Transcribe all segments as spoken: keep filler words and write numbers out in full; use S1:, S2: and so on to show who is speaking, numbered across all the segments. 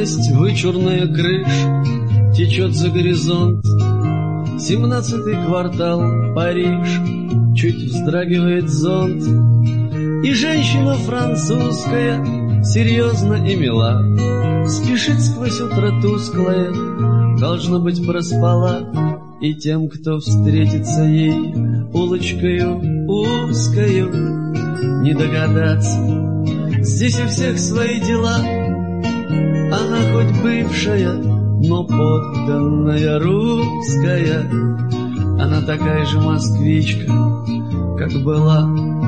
S1: Сквозь вычурные крыши течет за горизонт семнадцатый квартал, Париж, чуть вздрагивает зонт. И женщина французская серьезно и мила, спешит сквозь утро тусклое, должно быть, проспала. И тем, кто встретится ей улочкою узкою, не догадаться, здесь у всех свои дела. Она хоть бывшая, но подданная русская, она такая же москвичка, как была.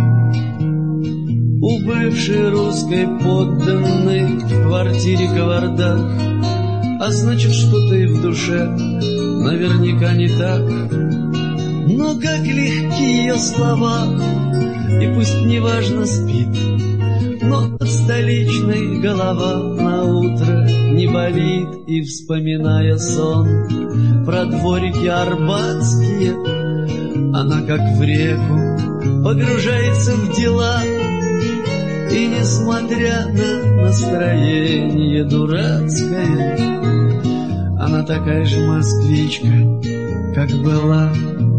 S1: У бывшей русской подданной в квартире кавардак, а значит, что-то и в душе наверняка не так. Но как легки ее слова, и пусть неважно спит, но от столичной голова на утро не болит. И, вспоминая сон про дворики арбатские, она как в реку погружается в дела. И, несмотря на настроение дурацкое, она такая же москвичка, как была.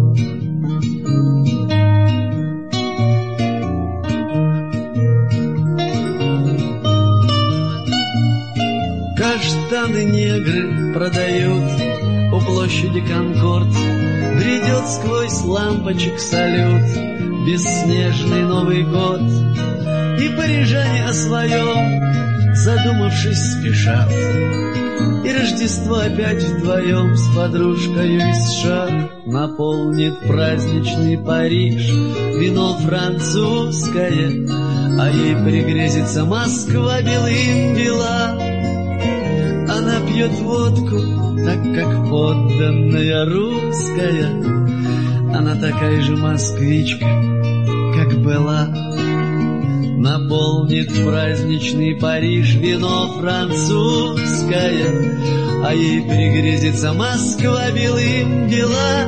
S1: Каштаны негры продают у площади Конкорд, бредет сквозь лампочек салют бесснежный Новый год. И парижане о своем, задумавшись, спешат, и Рождество опять вдвоем с подружкой из США наполнит праздничный Париж вино французское, а ей пригрезится Москва белым бела. Она пьет водку, так как подданная русская, она такая же москвичка, как была. Наполнит праздничный Париж вино французское, а ей пригрезится Москва белым бела.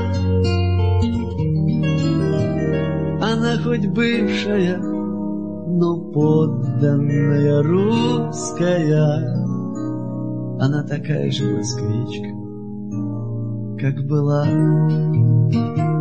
S1: Она хоть бывшая, но подданная русская, она такая же москвичка, как была.